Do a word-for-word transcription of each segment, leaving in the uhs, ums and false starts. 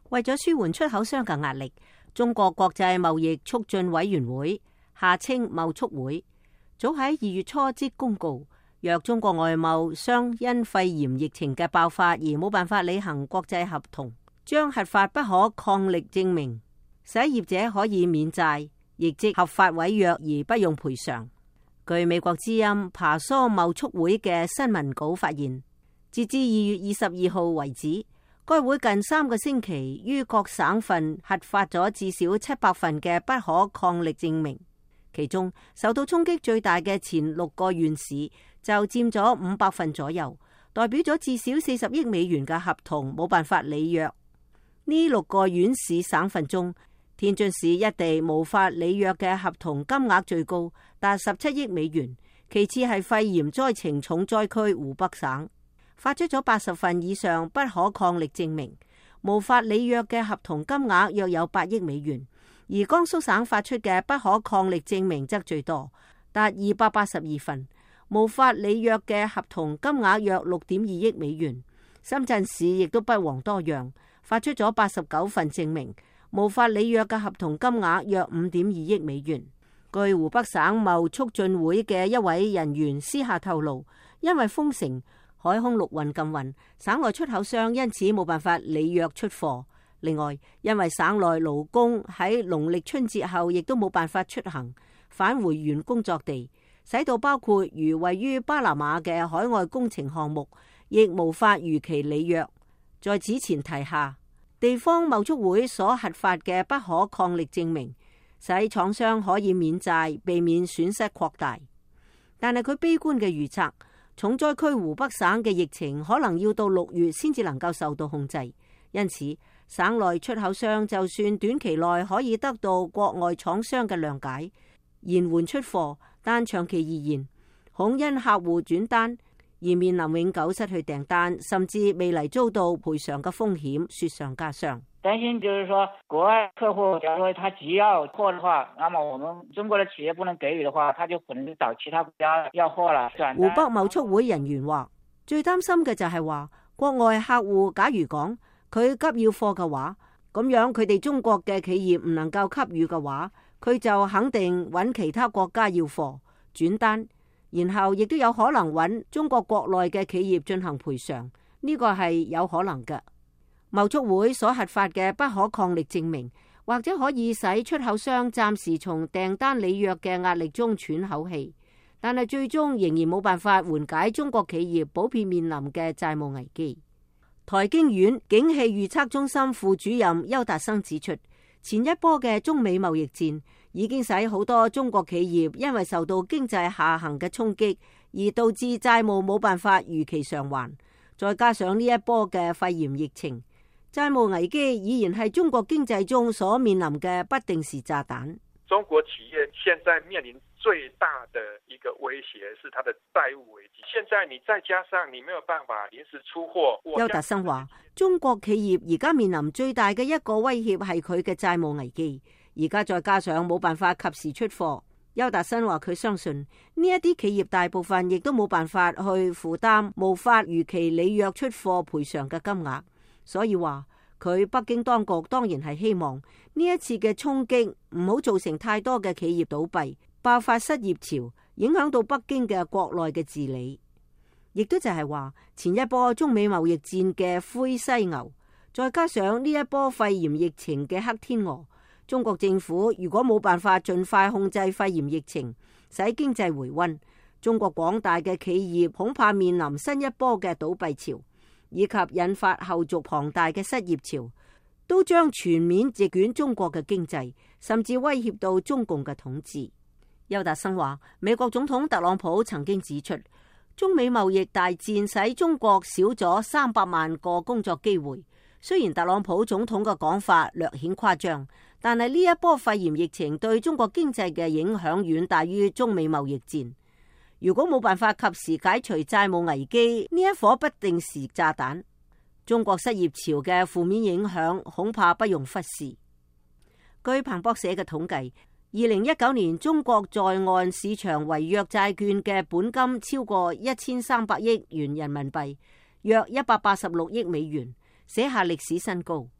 為咗舒緩出口商嘅壓力，中國國際貿易促進委員會下稱貿促會早喺二月初即公告，若中國外貿商因肺炎疫情嘅爆發而冇辦法履行國際合同，將核發不可抗力證明，使業者可以免債，亦即合法違約而不用賠償。據美國之音爬梳貿促會嘅新聞稿發現，截至二月二十二號為止，該會近三個星期於各省份核發咗至少七百份嘅不可抗力證明。其中受到衝擊最大嘅前六個縣市就佔咗五百份左右，代表咗至少四十億美元嘅合同冇辦法履約。呢六個縣市省份中，天津市一地無法履約嘅合同金額最高，達十七億美元。其次係肺炎災情重災區湖北省，發出咗八十份以上不可抗力證明，無法履約嘅合同金額約有八億美元。而江蘇省發出嘅不可抗力證明則最多，達二百八十二份，無法履約嘅合同金額約六點二億美元。深圳市亦都不遑多讓，發出咗八十九份證明，無法履約嘅合同金額約五點二億美元。據湖北省貿促進會嘅一位人員私下透露，因為封城、海空陸運禁運，省內出口商因此冇辦法履約出貨。另外，因為省內勞工喺農曆春節後亦都冇辦法出行返回原工作地，使到包括如位於巴拿馬嘅海外工程項目亦無法如期履約。在此前提下，地方貿促會所核發嘅不可抗力證明，使廠商可以免債，避免損失擴大。但係佢悲觀嘅預測，重災區湖北省嘅疫情可能要到六月先至能夠受到控制，因此省內出口商就算短期內可以得到國外廠商嘅諒解，延緩出貨，但長期而言，恐因客戶轉單而面臨永久失去訂單，甚至未來遭到賠償嘅風險雪上加霜。 擔心就是說，國外客戶假如說他急要貨的話，那麼我們中國的企業不能給予的話，他就可能找其他國家要貨了。 湖北貿促會人員話，最擔心嘅就係話，國外客戶假如講佢急要貨嘅話，咁樣佢哋中國嘅企業唔能夠給予嘅話，佢就肯定揾其他國家要貨轉單，然後亦都有可能揾中國國內嘅企業進行賠償，呢個係有可能嘅。貿促會所核發嘅不可抗力證明，或者可以使出口商暫時從訂單履約嘅壓力中喘口氣，但係最終仍然冇辦法緩解中國企業普遍面臨嘅債務危機。台經院景氣預測中心副主任邱達生指出，前一波嘅中美貿易戰已經使好多中國企業因為受到經濟下行嘅衝擊，而導致債務冇辦法如期償還，再加上呢一波嘅肺炎疫情，債務危機依然係中國經濟中所面臨嘅不定時炸彈。 中國企業現在面臨最大的一個威脅是它的債務危機。現在你再加上你沒有辦法臨時出貨。 邱達生話，中國企業而家面臨最大嘅一個威脅係佢嘅債務危機，而家再加上冇辦法及時出貨。邱達生話佢相信呢一啲企業大部分亦都冇辦法去負擔無法如期履約出貨賠償嘅金額。所以話佢北京當局當然係希望呢一次嘅衝擊唔好造成太多嘅企業倒閉、爆發失業潮，影響到北京嘅國內嘅治理。亦都就係話前一波中美貿易戰嘅灰犀牛，再加上呢一波肺炎疫情嘅黑天鵝，中國政府如果冇辦法盡快控制肺炎疫情，使經濟回溫，中國廣大嘅企業恐怕面臨新一波嘅倒閉潮，以及引發後續龐大嘅失業潮，都將全面席捲中國嘅經濟，甚至威脅到中共嘅統治。邱達生話，美國總統特朗普曾經指出，中美貿易大戰使中國少咗三百萬個工作機會。雖然特朗普總統嘅講法略顯誇張，但係呢一波肺炎疫情對中國經濟嘅影響遠大於中美貿易戰。如果冇辦法及時解除債務危機呢一顆不定時炸彈，中國失業潮嘅負面影響恐怕不容忽視。據彭博社嘅統計，二零一九年中國在岸市場違約債券嘅本金超過一千三百億元人民幣，約一百八十六億美元，寫下歷史新高。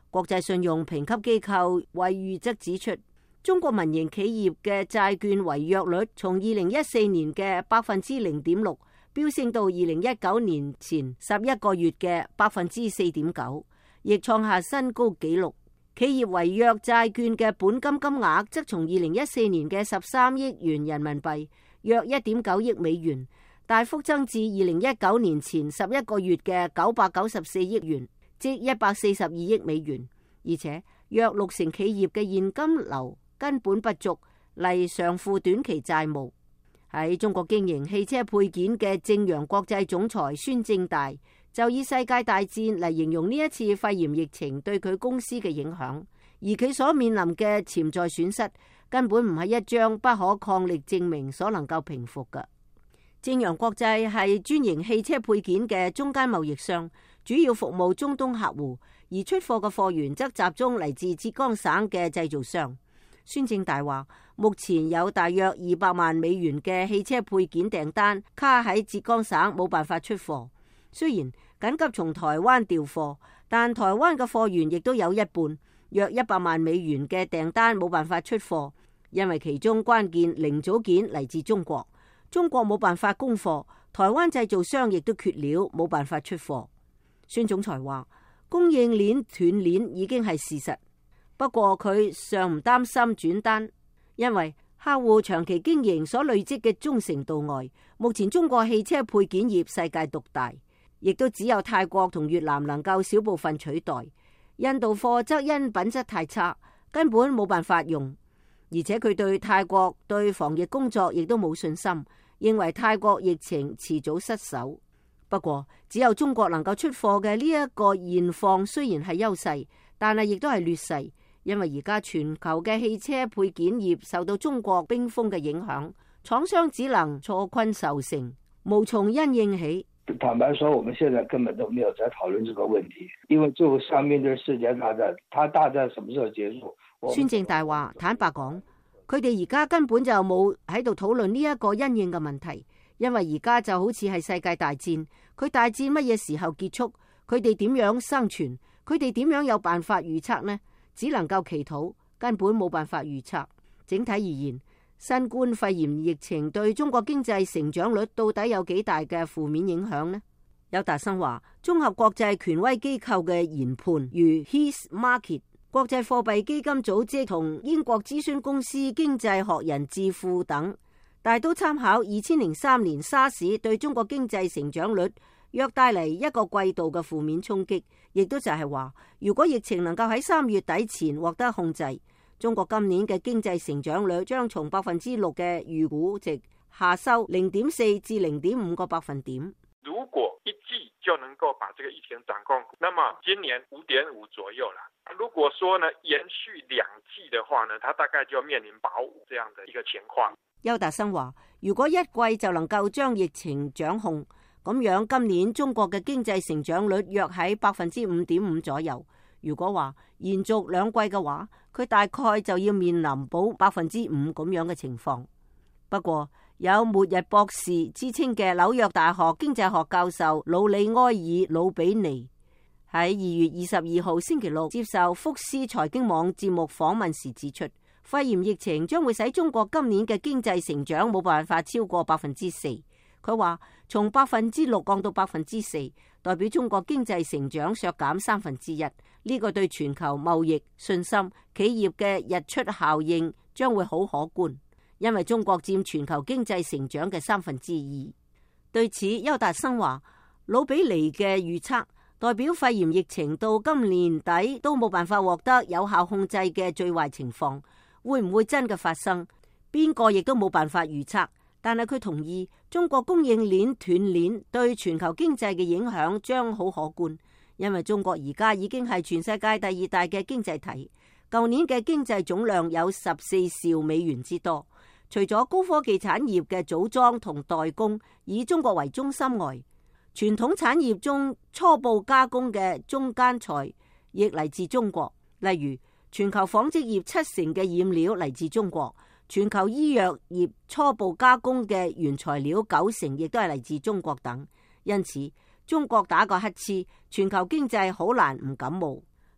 國際信用評級機構惠譽則指出，中國民營企業嘅債券違約率從二零一四年嘅百分之零點六飆升到二零一九年前十一個月嘅百分之四點九，亦創下新高紀錄。企業違約債券嘅本金金額則從二零一四年嘅十三億元人民幣，約一點九億美元，大幅增至二零一九年前十一個月嘅九百九十四億元，即一百四十二億美元。而且約六成企業嘅現金流根本不足，嚟償付短期債務。喺中國經營汽車配件嘅正陽國際總裁孫正大就以世界大戰嚟形容呢一次肺炎疫情對佢公司嘅影響，而佢所面臨嘅潛在損失根本唔係一張不可抗力證明所能夠平復嘅。正陽國際係專營汽車配件嘅中間貿易商，主要服務中東客戶，而出貨嘅貨源則集中嚟自浙江省嘅製造商。孫正大話，目前有大約二百萬美元嘅汽車配件訂單卡喺浙江省，冇辦法出貨。雖然緊急從台灣調貨，但台灣嘅貨源亦都有一半，約一百萬美元嘅訂單冇辦法出貨，因為其中關鍵零組件嚟自中國，中國冇辦法供貨，台灣製造商亦都缺料，冇辦法出貨。孫總裁話，供應鏈斷鏈已經係事實，不過佢尚唔擔心轉單，因為客戶長期經營所累積嘅忠誠度外，目前中國汽車配件業世界獨大，亦都只有泰國同越南能夠小部分取代。印度貨則因品質太差，根本冇辦法用，而且佢對泰國對防疫工作亦都冇信心，認為泰國疫情遲早失守。不過只有中國能夠出貨嘅呢一個現況雖然係優勢，但係亦都係劣勢，因為而家全球嘅汽車配件業受到中國冰封嘅影響，廠商只能坐困愁城，無從因應起。 坦白說，我們現在根本都沒有在討論這個問題，因為最後上面對世界大戰，它大戰什麼時候結束？ 孫正大話，坦白講，佢哋而家根本就冇喺度討論呢一個因應嘅問題，因為而家就好似係世界大戰，佢大戰乜嘢時候結束？佢哋點樣生存？佢哋點樣有辦法預測呢？只能夠祈禱，根本冇辦法預測。整體而言，新冠肺炎疫情對中國經濟成長率到底有幾大嘅負面影響呢？邱達生話，綜合國際權威機構嘅研判，如 His Market、國際貨幣基金組織同英國諮詢公司經濟學人智庫等，大都參考二千零三年沙士對中國經濟成長率約帶嚟一個季度嘅負面衝擊，亦都就係話，如果疫情能夠喺三月底前獲得控制，中國今年嘅經濟成長率將從百分之六嘅預估值下收零點四至零點五個百分點。 如果一季就能夠把這個疫情掌控，那麼今年五點五左右啦。如果說呢延續兩季的話呢，它大概就面臨保五這樣的一個情況。 邱達生話，如果一季就能夠將疫情掌控，咁樣今年中國嘅經濟成長率約喺百分之五點五左右。如果話延續兩季嘅話，佢大概就要面臨保百分之五咁樣嘅情況。不過有末日博士之稱嘅紐約大學經濟學教授魯里埃爾魯比尼喺二月二十二號星期六接受福斯財經網節目訪問時指出，肺炎疫情將會使中國今年嘅經濟成長冇辦法超過百分之四。佢話從百分之六降到百分之四，代表中國經濟成長削減三分之一。呢個對全球貿易信心、企業嘅溢出效應將會好可觀，因為中國佔全球經濟成長嘅三分之二。對此，邱達生話，魯比尼嘅預測代表肺炎疫情到今年底都冇辦法獲得有效控制嘅最壞情況，會唔會真嘅發生？邊個亦都冇辦法預測。但係佢同意，中國供應鏈斷鏈對全球經濟嘅影響將好可觀，因為中國而家已經係全世界第二大嘅經濟體，舊年嘅經濟總量有十四兆美元之多。除咗高科技產業嘅組裝同代工以中國為中心外，傳統產業中初步加工嘅中間材亦嚟自中國，例如全球紡織業七成嘅染料嚟自中國。全球醫藥業初步加工嘅原材料九成亦都係嚟自中國等，因此中國打個乞嗤，全球經濟好難唔感冒。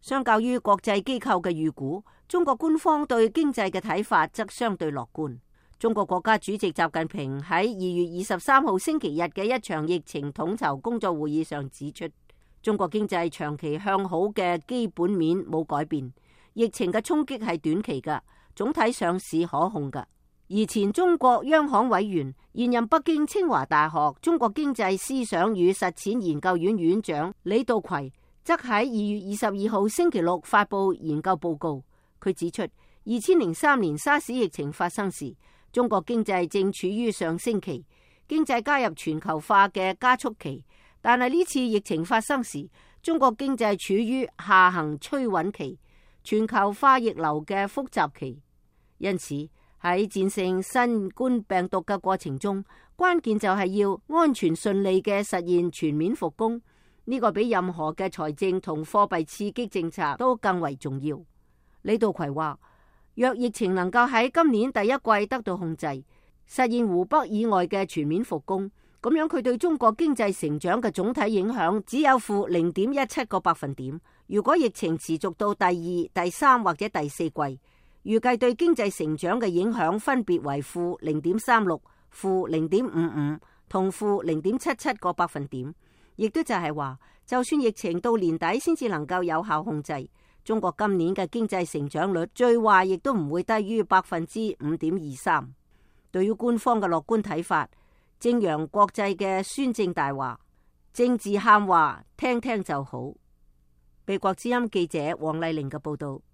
相較於國際機構嘅預估，中國官方對經濟嘅睇法則相對樂觀。中國國家主席習近平喺二月二十三號星期日嘅一場疫情統籌工作會議上指出，中國經濟長期向好嘅基本面冇改變，疫情嘅衝擊係短期嘅，總體上是可控嘅。而前中國央行委員、現任北京清華大學中國經濟思想與實踐研究院院長李稻葵則喺二月二十二號星期六發布研究報告，佢指出，二千零三年沙士疫情發生時，中國經濟正處於上升期，經濟加入全球化嘅加速期。但係呢次疫情發生時，中國經濟處於下行趨穩期，全球化逆流嘅複雜期。因此喺戰勝新冠病毒嘅過程中，關鍵就係要安全順利嘅實現全面復工。呢個比任何嘅財政同貨幣刺激政策都更為重要。李稻葵話，若疫情能夠喺今年第一季得到控制，實現湖北以外嘅全面復工，咁樣佢對中國經濟成長嘅總體影響只有負零點一七個百分點。如果疫情持續到第二、第三或者第四季，預計對經濟成長嘅影響分別為負零點三六、負零點五五同負零點七七個百分點。亦都就係話，就算疫情到年底先至能夠有效控制，中國今年嘅經濟成長率最壞亦都唔會低於百分之五點二三。對於官方嘅樂觀睇法，正陽國際嘅孫正大話，政治喊話聽聽就好。美國之音記者黃麗玲嘅報道。